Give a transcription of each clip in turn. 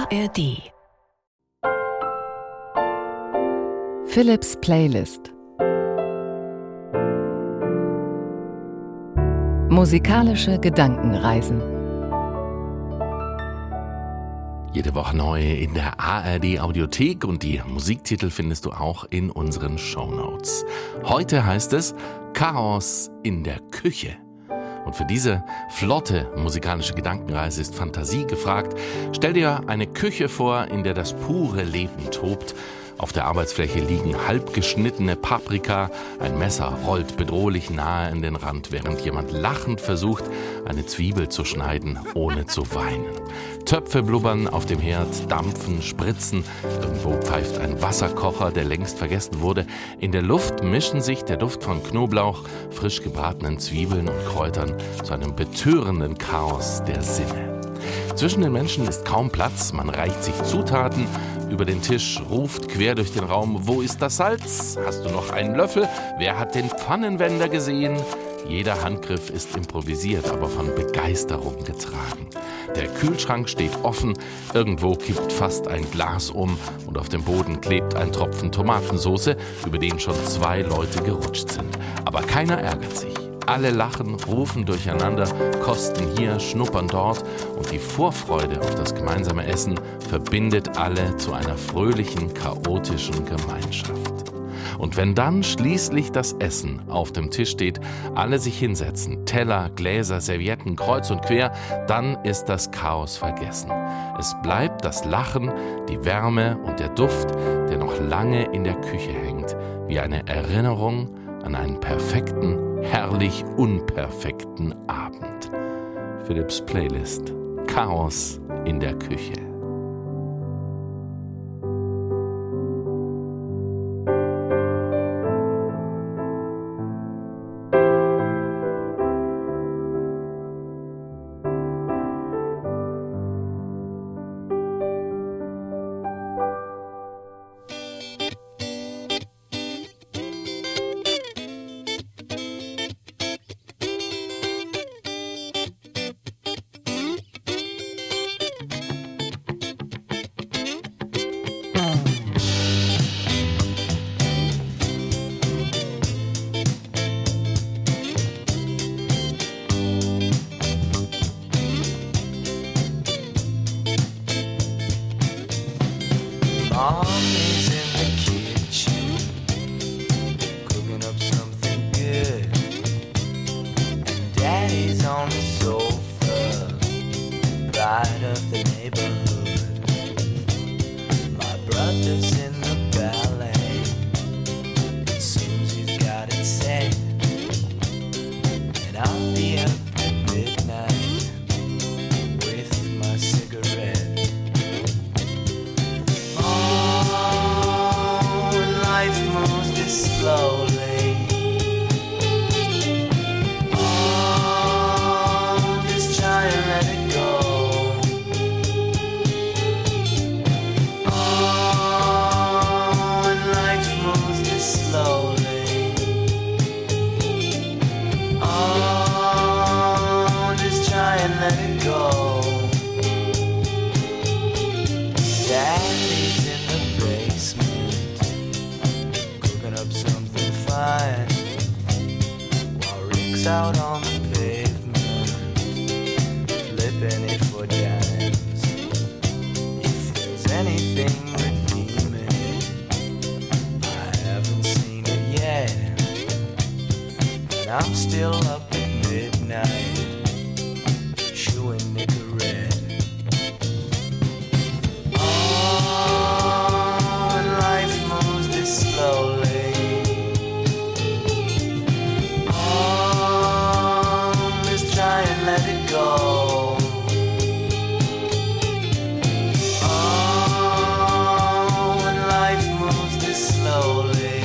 ARD. Philips Playlist. Musikalische Gedankenreisen. Jede Woche neu in der ARD Audiothek und die Musiktitel findest du auch in unseren Shownotes. Heute heißt es Chaos in der Küche. Und für diese flotte musikalische Gedankenreise ist Fantasie gefragt. Stell dir eine Küche vor, in der das pure Leben tobt. Auf der Arbeitsfläche liegen halbgeschnittene Paprika, ein Messer rollt bedrohlich nahe an den Rand, während jemand lachend versucht, eine Zwiebel zu schneiden, ohne zu weinen. Töpfe blubbern auf dem Herd, dampfen, spritzen, irgendwo pfeift ein Wasserkocher, der längst vergessen wurde. In der Luft mischen sich der Duft von Knoblauch, frisch gebratenen Zwiebeln und Kräutern zu einem betörenden Chaos der Sinne. Zwischen den Menschen ist kaum Platz, man reicht sich Zutaten über den Tisch, ruft quer durch den Raum: Wo ist das Salz? Hast du noch einen Löffel? Wer hat den Pfannenwender gesehen? Jeder Handgriff ist improvisiert, aber von Begeisterung getragen. Der Kühlschrank steht offen, irgendwo kippt fast ein Glas um und auf dem Boden klebt ein Tropfen Tomatensauce, über den schon 2 Leute gerutscht sind. Aber keiner ärgert sich. Alle lachen, rufen durcheinander, kosten hier, schnuppern dort und die Vorfreude auf das gemeinsame Essen verbindet alle zu einer fröhlichen, chaotischen Gemeinschaft. Und wenn dann schließlich das Essen auf dem Tisch steht, alle sich hinsetzen, Teller, Gläser, Servietten, kreuz und quer, dann ist das Chaos vergessen. Es bleibt das Lachen, die Wärme und der Duft, der noch lange in der Küche hängt, wie eine Erinnerung an einen perfekten, herrlich unperfekten Abend. Philips Playlist. Chaos in der Küche. Mom is in the kitchen, cooking up something good, and Daddy's on the sofa, pride of the neighborhood. My brother's in the ballet, it seems he's got it set, and I'll be up at midnight with my cigarette. Life moves this slowly. Oh, just try and let it go. Oh, and life moves this slowly. Oh, just try and let it go. Daddy's in the basement, cooking up something fine, while Rick's out on the pavement, flipping it for dimes. If there's anything redeeming, I haven't seen it yet, and I'm still up at midnight, chewing Nicorette. Oh, and life moves this slowly. Try and let it go. Oh, and life moves this slowly.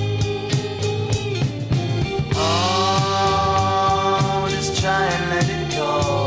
Oh, just try and let it go.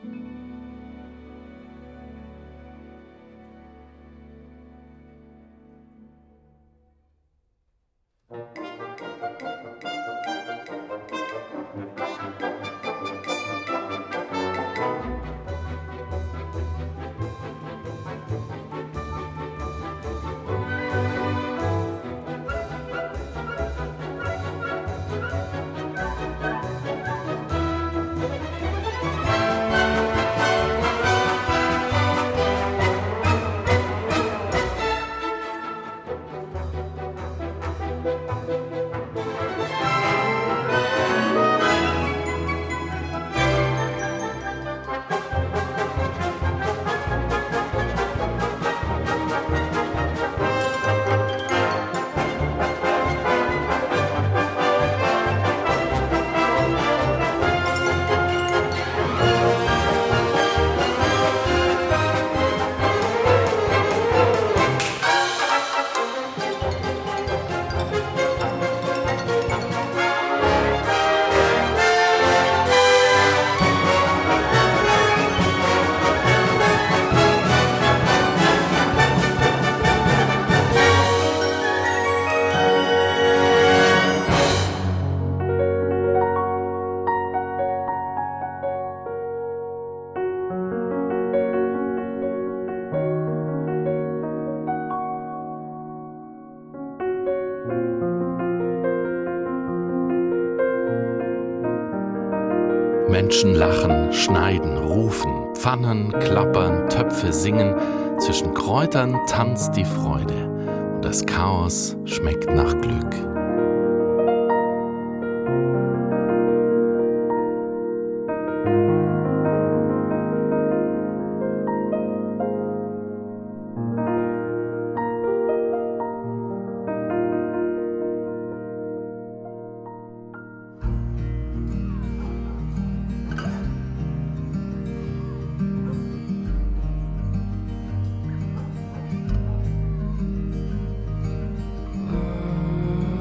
Menschen lachen, schneiden, rufen, Pfannen, klappern, Töpfe singen, zwischen Kräutern tanzt die Freude und das Chaos schmeckt nach Glück.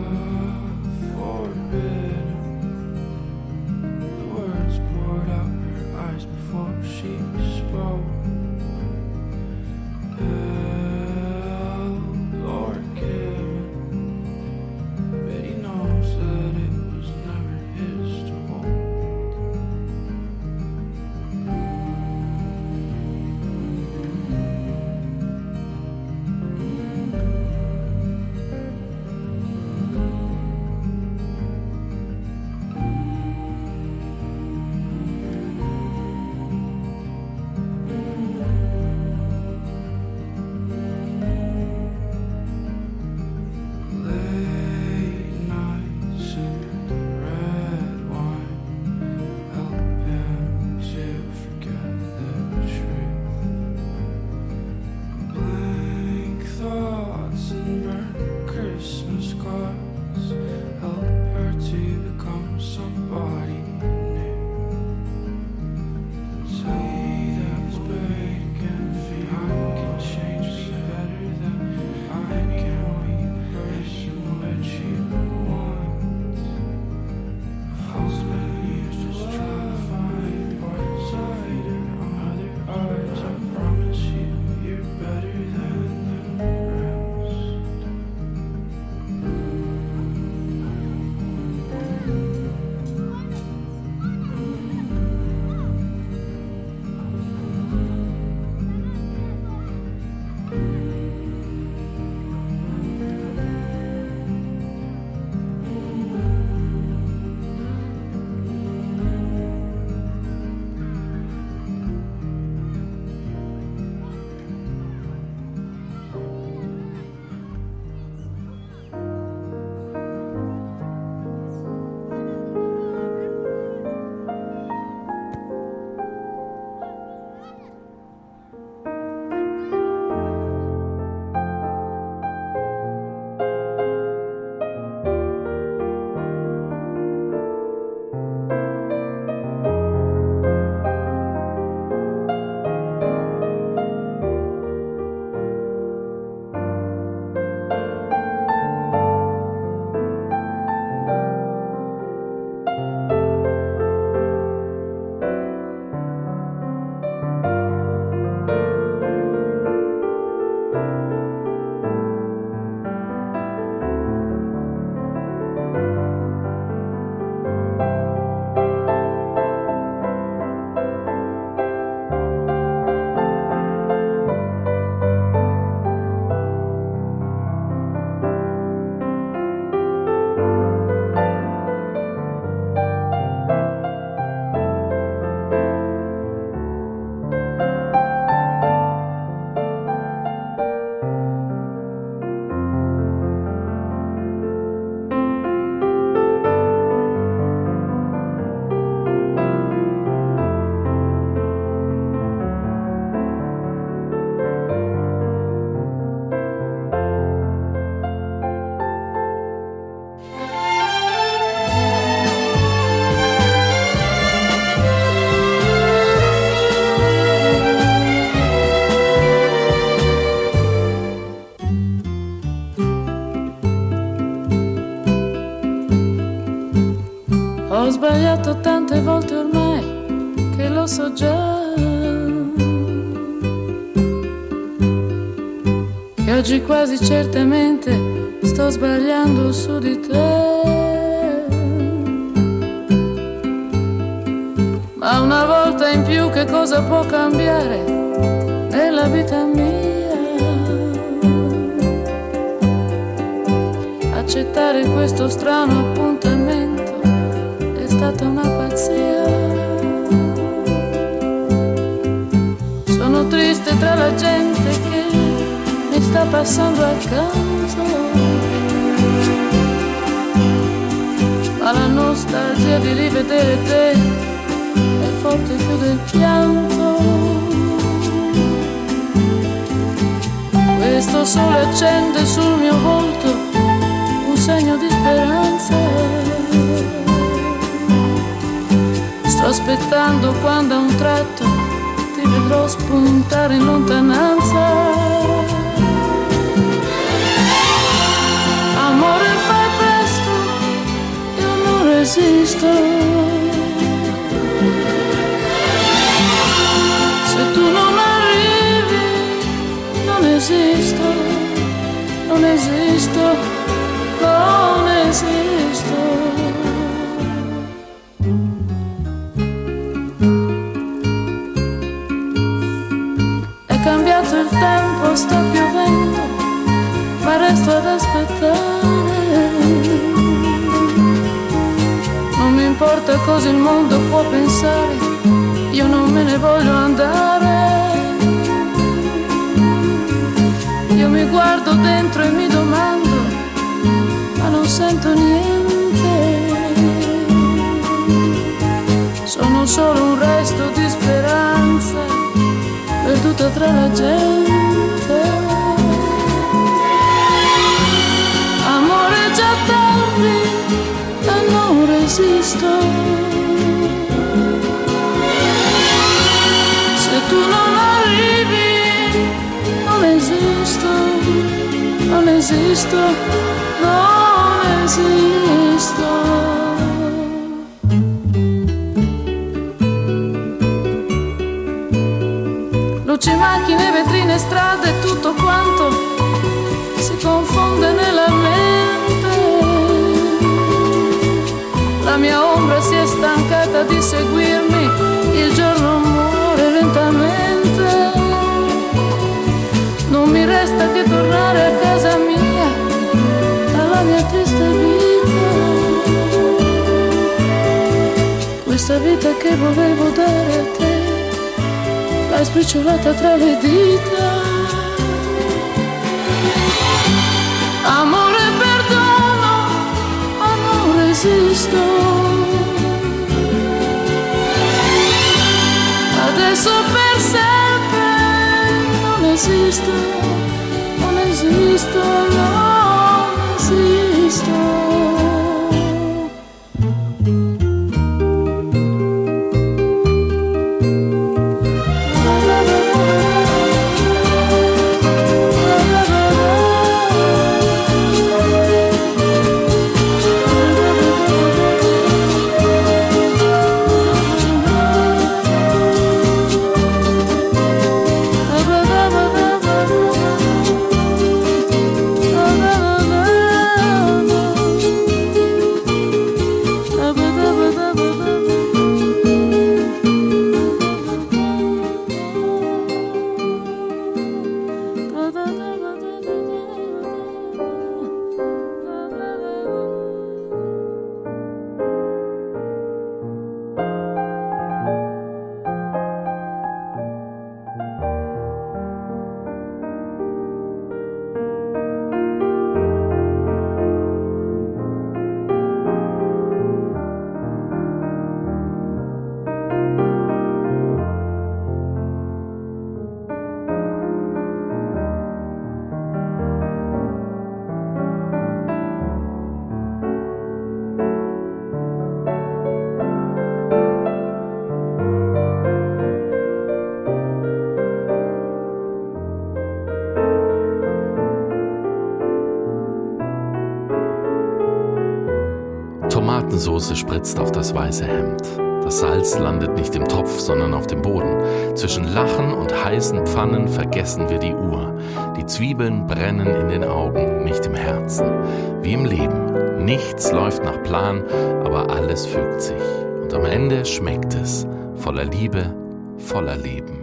The words poured out sbagliato tante volte ormai che lo so già, che oggi quasi certamente sto sbagliando su di te. Ma una volta in più che cosa può cambiare nella vita mia? Accettare questo strano appuntamento è stata una pazzia. Sono triste tra la gente che mi sta passando accanto, ma la nostalgia di rivedere te è forte più del pianto. Questo sole accende sul mio volto un segno di speranza. Sto aspettando quando a un tratto ti vedrò spuntare in lontananza. Amore, fai presto, io non resisto. Se tu non arrivi, non esisto, non esisto. Non esisto. È cambiato il tempo, sta piovendo, ma resto ad aspettare. Non mi importa cosa il mondo può pensare, io non me ne voglio andare. Io mi guardo dentro e mi domando, ma non sento niente. Sono solo un resto di speranza perduta tra la gente. Amore, è già tardi e non resisto. Se tu non arrivi, non esisto, non esisto, non esisto. Luci, macchine, vetrine, strade, tutto quanto si confonde nella mente. La mia ombra si è stancata di seguirmi, il giorno muore lentamente. Non mi resta che tornare a casa mia, alla mia triste vita. Questa vita che volevo dare a te, l'hai spicciolata tra le dita. Amore, perdono, ma non resisto. Adesso per sempre non esisto, non esisto, non esisto. Tomatensoße spritzt auf das weiße Hemd. Das Salz landet nicht im Topf, sondern auf dem Boden. Zwischen Lachen und heißen Pfannen vergessen wir die Uhr. Die Zwiebeln brennen in den Augen, nicht im Herzen. Wie im Leben. Nichts läuft nach Plan, aber alles fügt sich. Und am Ende schmeckt es. Voller Liebe, voller Leben.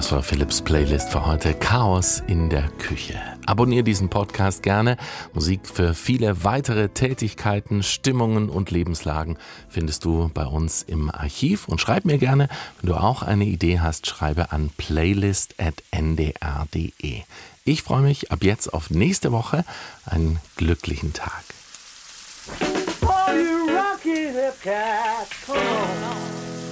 Das war Philips Playlist für heute, Chaos in der Küche. Abonniere diesen Podcast gerne. Musik für viele weitere Tätigkeiten, Stimmungen und Lebenslagen findest du bei uns im Archiv. Und schreib mir gerne, wenn du auch eine Idee hast, schreibe an playlist@ndr.de. Ich freue mich ab jetzt auf nächste Woche. Einen glücklichen Tag. Oh, you rocky hip cat, come on.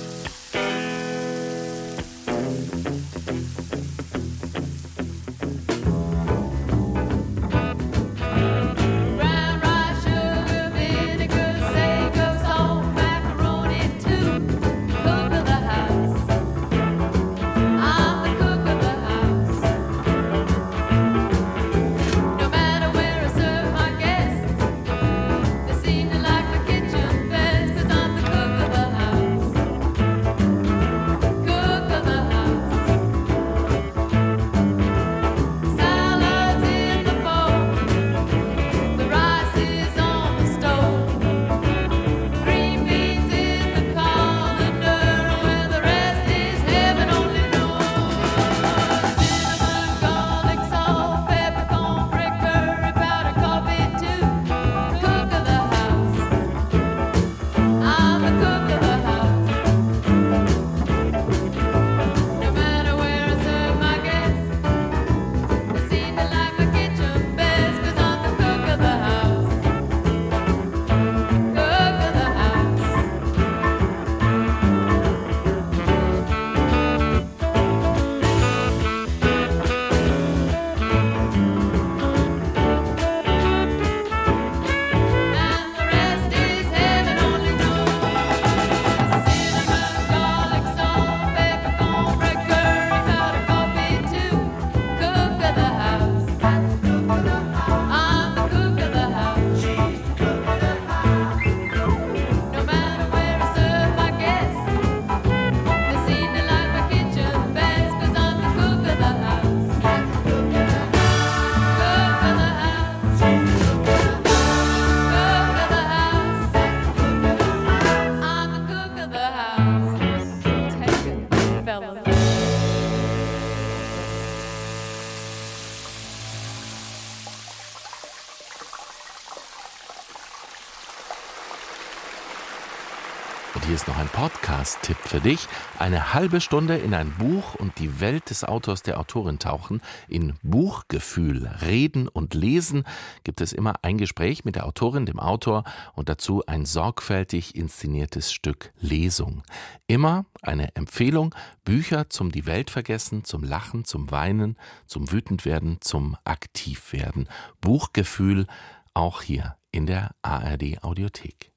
Und hier ist noch ein Podcast-Tipp für dich. Eine halbe Stunde in ein Buch und die Welt des Autors, der Autorin tauchen. In Buchgefühl, Reden und Lesen gibt es immer ein Gespräch mit der Autorin, dem Autor und dazu ein sorgfältig inszeniertes Stück Lesung. Immer eine Empfehlung, Bücher zum die Welt vergessen, zum Lachen, zum Weinen, zum Wütendwerden, zum Aktivwerden. Buchgefühl auch hier in der ARD Audiothek.